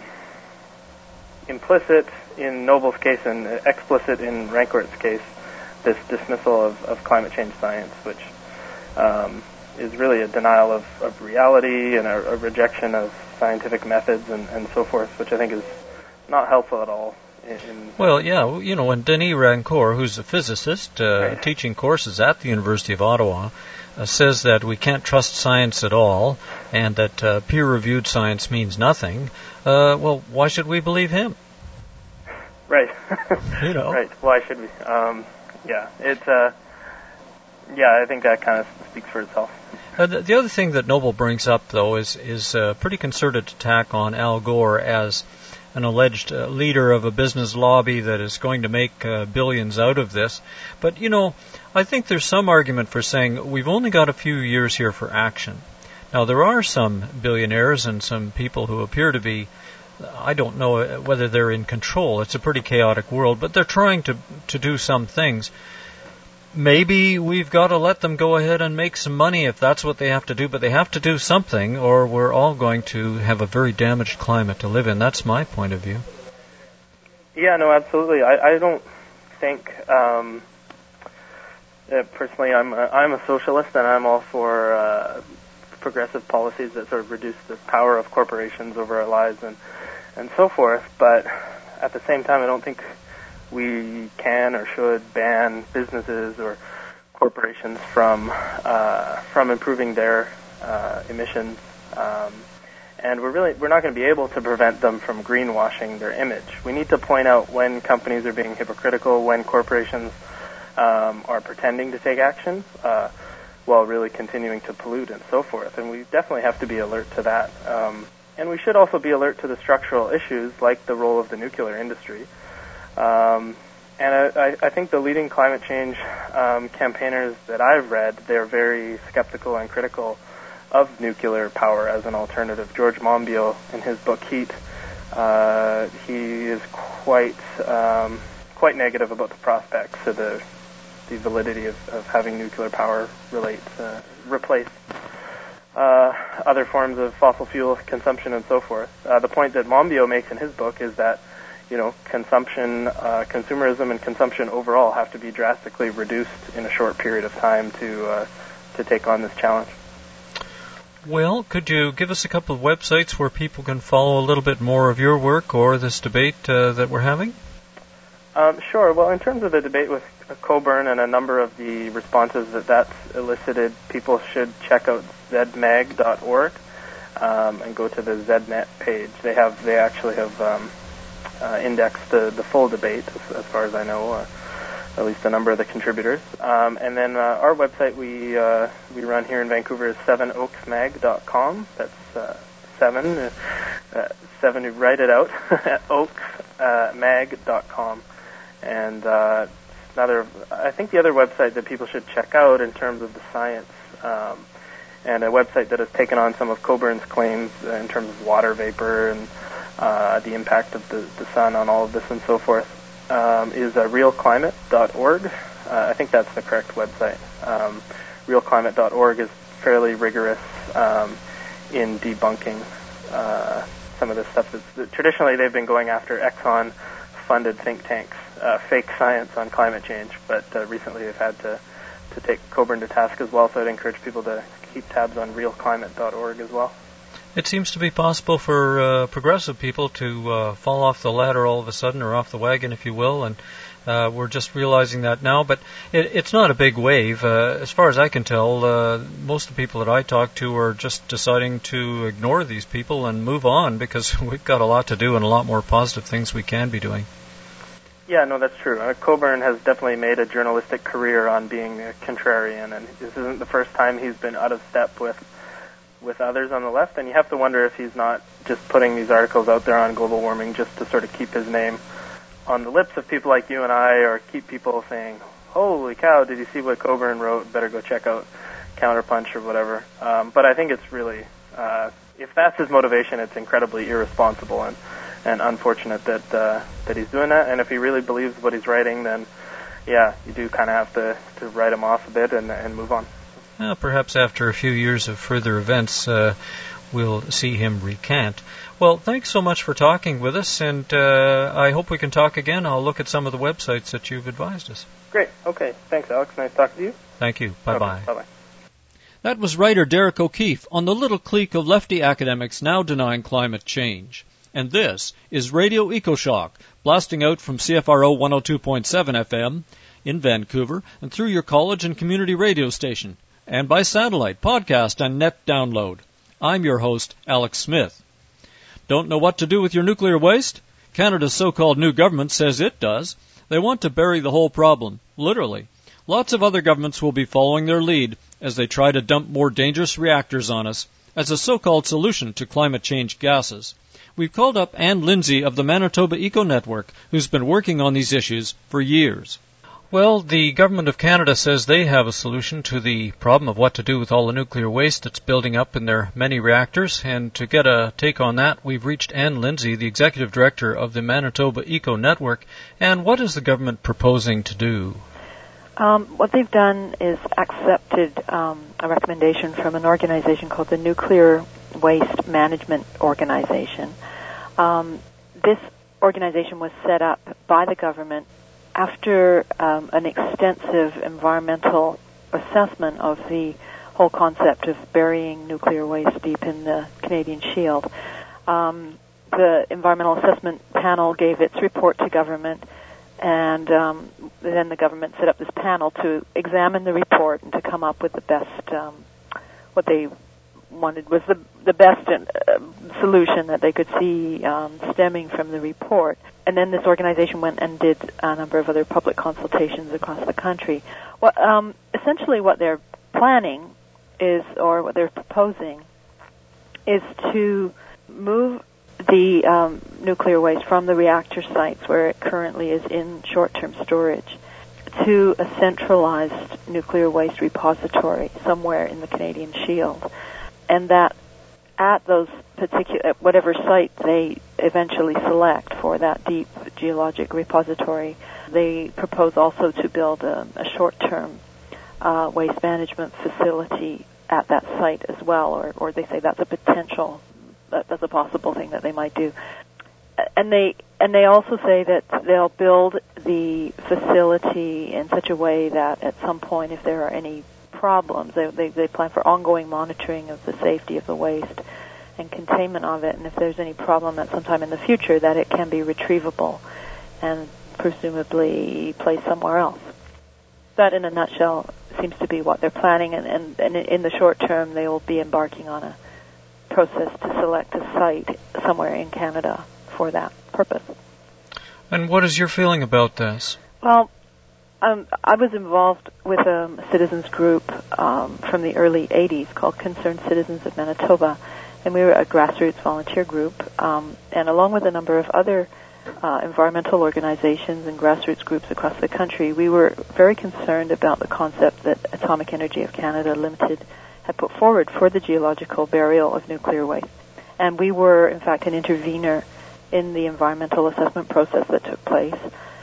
implicit in Noble's case and explicit in Rancourt's case, this dismissal of, of climate change science, which um, is really a denial of, of reality and a, a rejection of scientific methods and, and so forth, which I think is not helpful at all in Well, yeah, you know, when Denis Rancourt, who's a physicist uh, Right. teaching courses at the University of Ottawa, uh, says that we can't trust science at all and that uh, peer-reviewed science means nothing, uh, well, why should we believe him? Right. You know. Right. Why should we? Um, yeah. It's. Uh, yeah. I think that kind of speaks for itself. Uh, the, the other thing that Noble brings up, though, is is a pretty concerted attack on Al Gore as an alleged uh, leader of a business lobby that is going to make uh, billions out of this. But, you know, I think there's some argument for saying we've only got a few years here for action. Now, there are some billionaires and some people who appear to be, I don't know whether they're in control. It's a pretty chaotic world, but they're trying to to do some things. Maybe we've got to let them go ahead and make some money if that's what they have to do, but they have to do something or we're all going to have a very damaged climate to live in. That's my point of view. Yeah. No. Absolutely. I, I don't think. Um, uh, personally, I'm a, I'm a socialist, and I'm all for uh, progressive policies that sort of reduce the power of corporations over our lives and and so forth. But at the same time, I don't think we can or should ban businesses or corporations from uh, from improving their uh, emissions, um, and we're really we're not going to be able to prevent them from greenwashing their image. We need to point out when companies are being hypocritical, when corporations um, are pretending to take action uh, while really continuing to pollute and so forth. And we definitely have to be alert to that. Um, and we should also be alert to the structural issues like the role of the nuclear industry. Um, and I, I think the leading climate change um, campaigners that I've read, they're very skeptical and critical of nuclear power as an alternative. George Monbiot, in his book Heat, uh, he is quite um, quite negative about the prospects of the the validity of, of having nuclear power relate uh, replace uh, other forms of fossil fuel consumption and so forth. Uh, the point that Monbiot makes in his book is that you know, consumption, uh, consumerism and consumption overall have to be drastically reduced in a short period of time to uh, to take on this challenge. Well, could you give us a couple of websites where people can follow a little bit more of your work or this debate uh, that we're having? Um, sure. Well, in terms of the debate with Coburn and a number of the responses that that's elicited, people should check out z mag dot org um, and go to the ZedNet page. They have, they actually have um, Uh, index the, the full debate, as, as far as I know, uh, at least a number of the contributors. Um, and then uh, our website we uh, we run here in Vancouver is seven oaks mag dot com. That's uh, seven, uh, uh, seven. Write it out, oaks mag dot com. And uh, another, I think the other website that people should check out in terms of the science, um, and a website that has taken on some of Coburn's claims uh, in terms of water vapor and Uh, the impact of the, the sun on all of this and so forth, um, is uh, real climate dot org. Uh, I think that's the correct website. Um, real climate dot org is fairly rigorous um, in debunking uh, some of the stuff that's, that traditionally they've been going after Exxon-funded think tanks, uh, fake science on climate change, but uh, recently they've had to, to take Coburn to task as well, so I'd encourage people to keep tabs on real climate dot org as well. It seems to be possible for uh, progressive people to uh, fall off the ladder all of a sudden, or off the wagon, if you will, and uh, we're just realizing that now. But it, it's not a big wave. Uh, as far as I can tell, uh, most of the people that I talk to are just deciding to ignore these people and move on because we've got a lot to do and a lot more positive things we can be doing. Yeah, no, that's true. Uh, Coburn has definitely made a journalistic career on being a contrarian, and this isn't the first time he's been out of step with with others on the left, and you have to wonder if he's not just putting these articles out there on global warming just to sort of keep his name on the lips of people like you and I, or keep people saying, holy cow, did you see what Coburn wrote? Better go check out Counterpunch or whatever. Um, but I think it's really, uh, if that's his motivation, it's incredibly irresponsible and, and unfortunate that uh, that he's doing that. And if he really believes what he's writing, then, yeah, you do kind of have to, to write him off a bit and, and move on. Well, perhaps after a few years of further events, uh, we'll see him recant. Well, thanks so much for talking with us, and uh, I hope we can talk again. I'll look at some of the websites that you've advised us. Great. Okay. Thanks, Alex. Nice talking to you. Thank you. Bye-bye. Okay. Bye-bye. That was writer Derek O'Keefe on the little clique of lefty academics now denying climate change. and this is Radio EcoShock, blasting out from C F R O one oh two point seven F M in Vancouver and through your college and community radio station, and by satellite, podcast, and net download. I'm your host, Alex Smith. Don't know what to do with your nuclear waste? Canada's so-called new government says it does. They want to bury the whole problem, literally. Lots of other governments will be following their lead as they try to dump more dangerous reactors on us as a so-called solution to climate change gases. We've called up Anne Lindsay of the Manitoba Eco Network, who's been working on these issues for years. Well, the Government of Canada says they have a solution to the problem of what to do with all the nuclear waste that's building up in their many reactors. And to get a take on that, we've reached Anne Lindsay, the Executive Director of the Manitoba Eco Network. And what is the government proposing to do? Um, what they've done is accepted um, a recommendation from an organization called the Nuclear Waste Management Organization. Um, this organization was set up by the government after um, an extensive environmental assessment of the whole concept of burying nuclear waste deep in the Canadian Shield. Um, the environmental assessment panel gave its report to government, and um, then the government set up this panel to examine the report and to come up with the best, um, what they wanted was the the best uh, solution that they could see um, stemming from the report. And then this organization went and did a number of other public consultations across the country. Well, um, essentially what they're planning is, or what they're proposing, is to move the um, nuclear waste from the reactor sites where it currently is in short-term storage to a centralized nuclear waste repository somewhere in the Canadian Shield. And that at those particular, whatever site they eventually select for that deep geologic repository, they propose also to build a, a short-term uh, waste management facility at that site as well, or, or they say that's a potential, that, that's a possible thing that they might do. And they and they also say that they'll build the facility in such a way that at some point, if there are any problems, they, they, they plan for ongoing monitoring of the safety of the waste and containment of it, and if there's any problem at some time in the future, that it can be retrievable and presumably placed somewhere else. That, in a nutshell, seems to be what they're planning, and, and, and in the short term, they will be embarking on a process to select a site somewhere in Canada for that purpose. And what is your feeling about this? Well, Um, I was involved with a citizens group um, from the early eighties called Concerned Citizens of Manitoba, and we were a grassroots volunteer group, um, and along with a number of other uh, environmental organizations and grassroots groups across the country, we were very concerned about the concept that Atomic Energy of Canada Limited had put forward for the geological burial of nuclear waste. And we were, in fact, an intervener in the environmental assessment process that took place.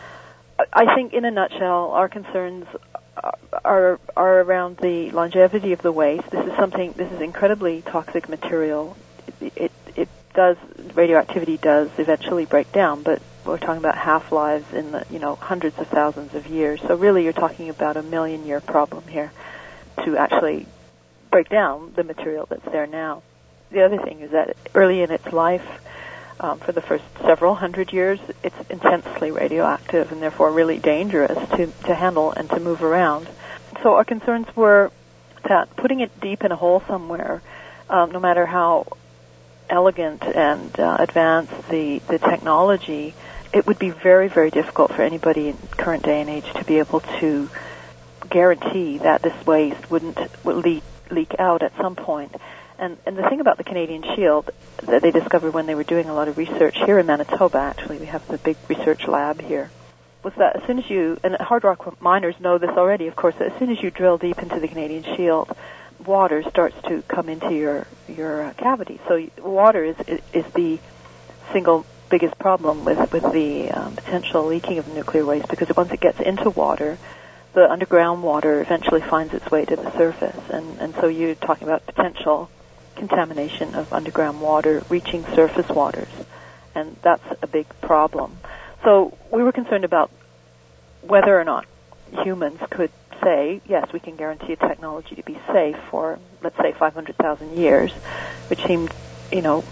I think, in a nutshell, our concerns are are around the longevity of the waste. This is something. This is incredibly toxic material. It it, it does radioactivity does eventually break down, but we're talking about half-lives in the you know hundreds of thousands of years. So really, you're talking about a million-year problem here to actually break down the material that's there now. The other thing is that early in its life, Um, for the first several hundred years, it's intensely radioactive and therefore really dangerous to, to handle and to move around. So our concerns were that putting it deep in a hole somewhere, um, no matter how elegant and uh, advanced the, the technology, it would be very, very difficult for anybody in current day and age to be able to guarantee that this waste wouldn't would leak, leak out at some point. And, and the thing about the Canadian Shield that they discovered when they were doing a lot of research here in Manitoba, actually, we have the big research lab here, was that as soon as you, and hard rock miners know this already, of course, that as soon as you drill deep into the Canadian Shield, water starts to come into your your uh, cavity. So water is is the single biggest problem with with the um, potential leaking of nuclear waste, because once it gets into water, the underground water eventually finds its way to the surface, and and so you're talking about potential contamination of underground water reaching surface waters, and that's a big problem. So we were concerned about whether or not humans could say, yes, we can guarantee a technology to be safe for, let's say, five hundred thousand years, which seemed, you know,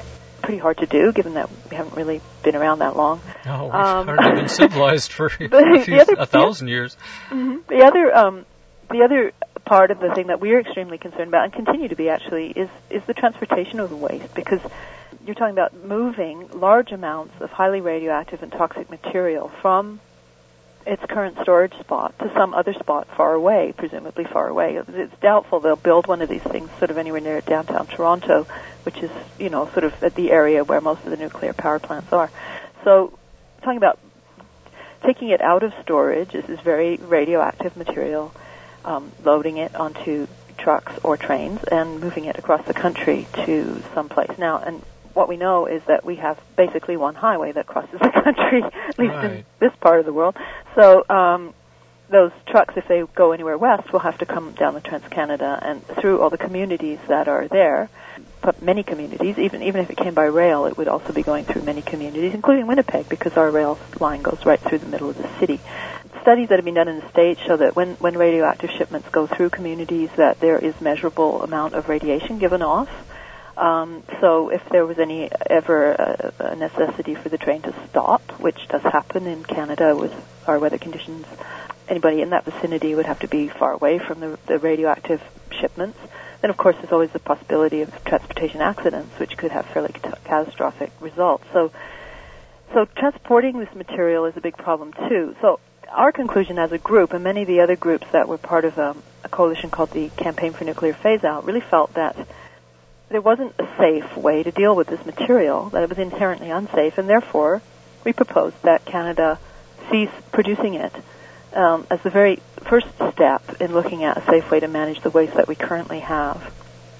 pretty hard to do, given that we haven't really been around that long. No, we've Um, hardly been civilized for a, few, the other- a thousand years. Mm-hmm. The other, um, the other part of the thing that we're extremely concerned about, and continue to be actually, is is the transportation of the waste, because you're talking about moving large amounts of highly radioactive and toxic material from its current storage spot to some other spot far away, presumably far away. It's doubtful they'll build one of these things sort of anywhere near downtown Toronto, which is, you know, sort of at the area where most of the nuclear power plants are. So, talking about taking it out of storage, this is very radioactive material, um, loading it onto trucks or trains and moving it across the country to some place. Now, and what we know is that we have basically one highway that crosses the country, at least Right. in this part of the world. So um, those trucks, if they go anywhere west, will have to come down the Trans-Canada and through all the communities that are there, but many communities. Even even if it came by rail, it would also be going through many communities, including Winnipeg, because our rail line goes right through the middle of the city. Studies that have been done in the States show that when, when radioactive shipments go through communities, that there is measurable amount of radiation given off. Um, so if there was any ever a, a necessity for the train to stop, which does happen in Canada with our weather conditions, anybody in that vicinity would have to be far away from the, the radioactive shipments. Then, of course, there's always the possibility of transportation accidents, which could have fairly cat- catastrophic results. So, so transporting this material is a big problem too. So our conclusion as a group, and many of the other groups that were part of um, a coalition called the Campaign for Nuclear Phase-Out, really felt that there wasn't a safe way to deal with this material, that it was inherently unsafe, and therefore we proposed that Canada cease producing it um, as the very first step in looking at a safe way to manage the waste that we currently have.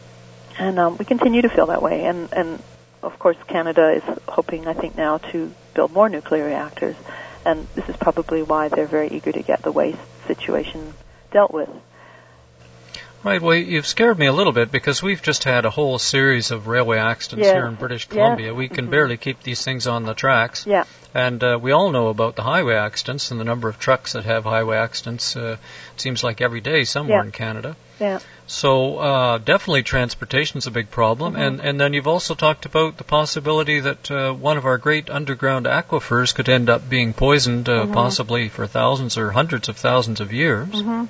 And um, we continue to feel that way. And, and, of course, Canada is hoping, I think, now to build more nuclear reactors. And this is probably why they're very eager to get the waste situation dealt with. Right, well, you've scared me a little bit because we've just had a whole series of railway accidents Yes. here in British Columbia. Yes. We can Mm-hmm. barely keep these things on the tracks. Yeah. And uh, we all know about the highway accidents and the number of trucks that have highway accidents. Uh, it seems like every day somewhere Yeah. in Canada. Yeah. So uh, definitely transportation's a big problem. Mm-hmm. And, and then you've also talked about the possibility that uh, one of our great underground aquifers could end up being poisoned, uh, Mm-hmm. possibly for thousands or hundreds of thousands of years. Mm-hmm.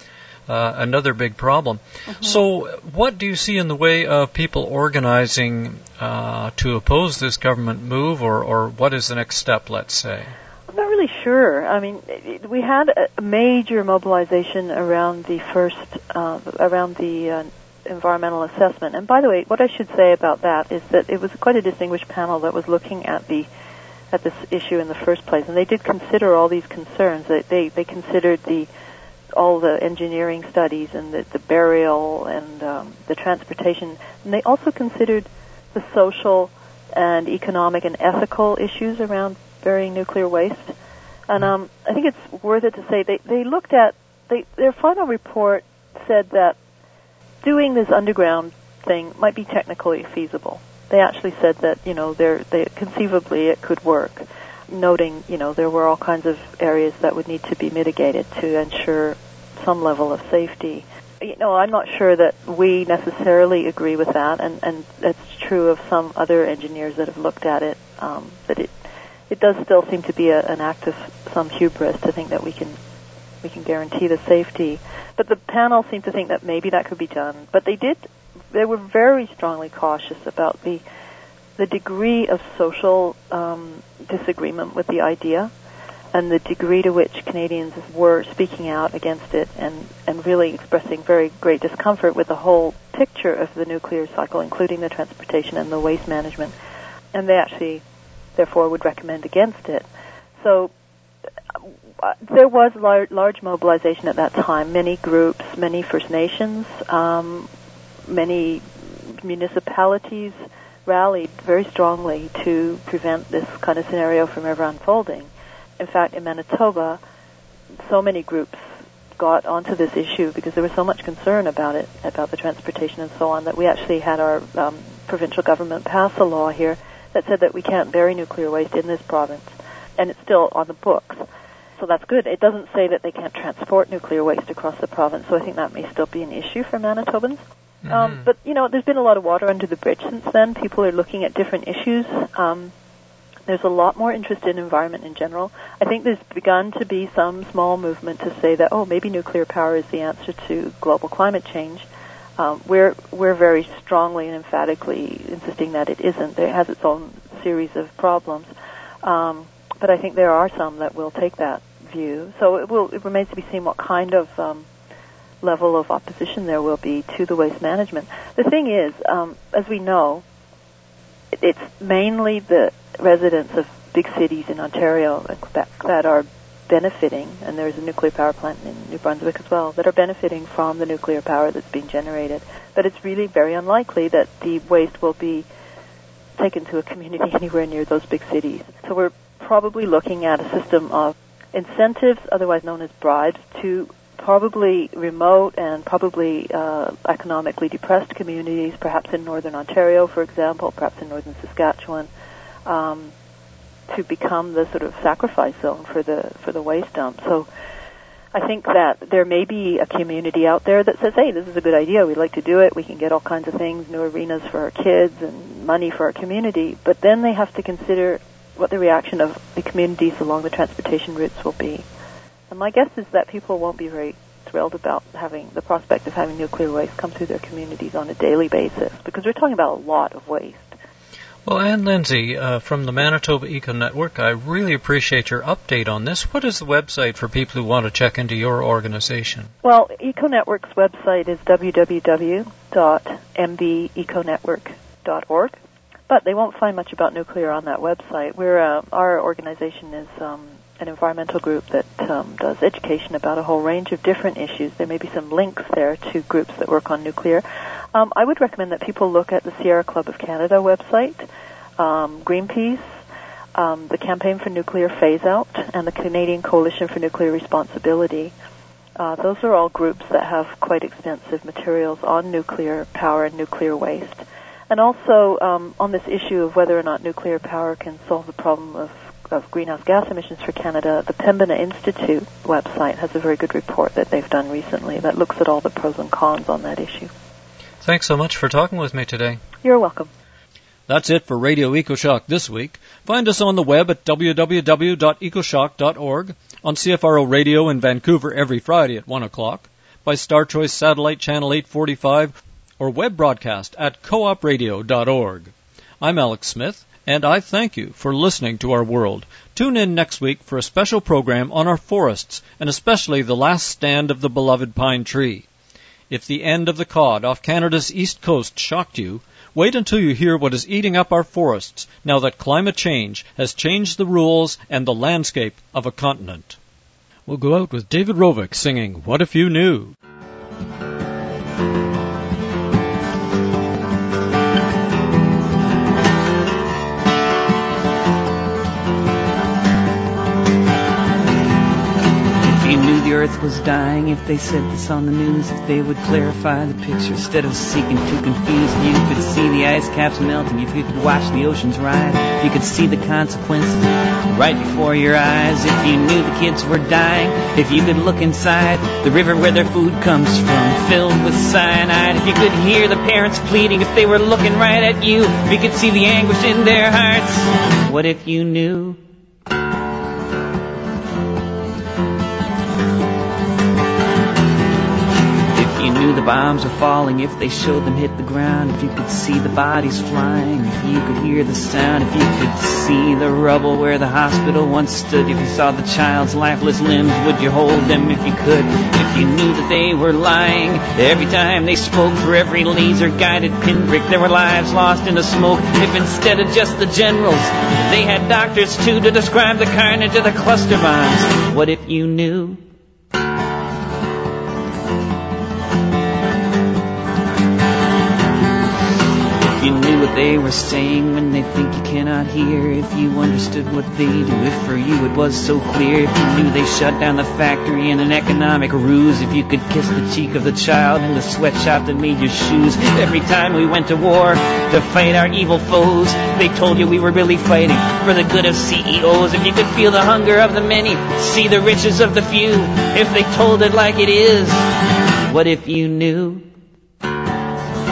Uh, another big problem. Mm-hmm. So what do you see in the way of people organizing uh, to oppose this government move, or, or what is the next step, let's say? I'm not really sure. I mean, it, we had a major mobilization around the first, uh, around the uh, environmental assessment. And by the way, what I should say about that is that it was quite a distinguished panel that was looking at the at this issue in the first place, and they did consider all these concerns. They they, they considered the all the engineering studies and the, the burial and um, the transportation, and they also considered the social and economic and ethical issues around burying nuclear waste. And um, I think it's worth it to say they, they looked at, they, their final report said that doing this underground thing might be technically feasible. They actually said that, you know, there they, conceivably it could work, noting, you know, there were all kinds of areas that would need to be mitigated to ensure some level of safety. You know, I'm not sure that we necessarily agree with that, and, and that's true of some other engineers that have looked at it, um, that it it does still seem to be a, an act of some hubris to think that we can we can guarantee the safety. But the panel seemed to think that maybe that could be done. But they did, they were very strongly cautious about the the degree of social um, disagreement with the idea, and the degree to which Canadians were speaking out against it and, and really expressing very great discomfort with the whole picture of the nuclear cycle, including the transportation and the waste management. And they actually, therefore, would recommend against it. So uh, there was lar- large mobilization at that time. Many groups, many First Nations, um, many municipalities rallied very strongly to prevent this kind of scenario from ever unfolding. In fact, in Manitoba, so many groups got onto this issue because there was so much concern about it, about the transportation and so on, that we actually had our um, provincial government pass a law here that said that we can't bury nuclear waste in this province, and it's still on the books. So that's good. It doesn't say that they can't transport nuclear waste across the province, so I think that may still be an issue for Manitobans. Mm-hmm. Um, but, you know, there's been a lot of water under the bridge since then. People are looking at different issues. Um, there's a lot more interest in environment in general. I think there's begun to be some small movement to say that, oh, maybe nuclear power is the answer to global climate change. Um, we're we're very strongly and emphatically insisting that it isn't. It has its own series of problems. Um, but I think there are some that will take that view. So it will. It remains to be seen what kind of um, level of opposition there will be to the waste management. The thing is, um, as we know, it's mainly the residents of big cities in Ontario and Quebec that are benefiting, and there's a nuclear power plant in New Brunswick as well, that are benefiting from the nuclear power that's being generated. But it's really very unlikely that the waste will be taken to a community anywhere near those big cities. So we're probably looking at a system of incentives, otherwise known as bribes, to probably remote and probably uh, economically depressed communities, perhaps in northern Ontario, for example, perhaps in northern Saskatchewan, um, to become the sort of sacrifice zone for the for the waste dump. So I think that there may be a community out there that says, hey, this is a good idea, we'd like to do it, we can get all kinds of things, new arenas for our kids and money for our community, but then they have to consider what the reaction of the communities along the transportation routes will be. And my guess is that people won't be very thrilled about having the prospect of having nuclear waste come through their communities on a daily basis, because we're talking about a lot of waste. Well, Ann Lindsay, uh, from the Manitoba Eco Network, I really appreciate your update on this. What is the website for people who want to check into your organization? Well, Eco Network's website is w w w dot m b eco network dot org, but they won't find much about nuclear on that website. We're uh, our organization is um, an environmental group that um, does education about a whole range of different issues. There may be some links there to groups that work on nuclear. Um, I would recommend that people look at the Sierra Club of Canada website, um, Greenpeace, um, the Campaign for Nuclear Phase-Out, and the Canadian Coalition for Nuclear Responsibility. Uh, those are all groups that have quite extensive materials on nuclear power and nuclear waste. And also um, on this issue of whether or not nuclear power can solve the problem of, of greenhouse gas emissions for Canada, the Pembina Institute website has a very good report that they've done recently that looks at all the pros and cons on that issue. Thanks so much for talking with me today. You're welcome. That's it for Radio EcoShock this week. Find us on the web at w w w dot ecoshock dot org, on C F R O Radio in Vancouver every Friday at one o'clock, by Star Choice Satellite Channel eight forty-five, or web broadcast at co op radio dot org. I'm Alex Smith, and I thank you for listening to our world. Tune in next week for a special program on our forests, and especially the last stand of the beloved pine tree. If the end of the cod off Canada's east coast shocked you, wait until you hear what is eating up our forests now that climate change has changed the rules and the landscape of a continent. We'll go out with David Rovick singing What If You Knew? The earth was dying, if they said this on the news, if they would clarify the picture instead of seeking to confuse. If you could see the ice caps melting, if you could watch the oceans rise, if you could see the consequences right before your eyes, if you knew the kids were dying, if you could look inside the river where their food comes from, filled with cyanide, if you could hear the parents pleading, if they were looking right at you, if you could see the anguish in their hearts. What if you knew? The bombs are falling, if they showed them hit the ground, if you could see the bodies flying, if you could hear the sound, if you could see the rubble where the hospital once stood, if you saw the child's lifeless limbs, would you hold them if you could? If you knew that they were lying every time they spoke, for every laser-guided pinprick there were lives lost in the smoke, if instead of just the generals they had doctors too to describe the carnage of the cluster bombs. What if you knew? If you knew what they were saying when they think you cannot hear, if you understood what they do, if for you it was so clear, if you knew they shut down the factory in an economic ruse, if you could kiss the cheek of the child in the sweatshop that made your shoes, every time we went to war to fight our evil foes, they told you we were really fighting for the good of C E Os, if you could feel the hunger of the many, see the riches of the few, if they told it like it is. What if you knew?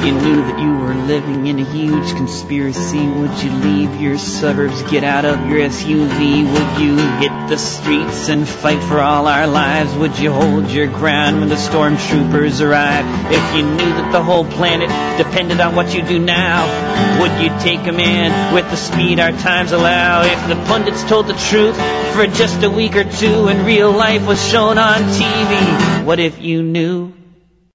If you knew that you were living in a huge conspiracy, would you leave your suburbs, get out of your S U V? Would you hit the streets and fight for all our lives? Would you hold your ground when the stormtroopers arrive? If you knew that the whole planet depended on what you do now, would you take them in with the speed our times allow? If the pundits told the truth for just a week or two and real life was shown on T V, what if you knew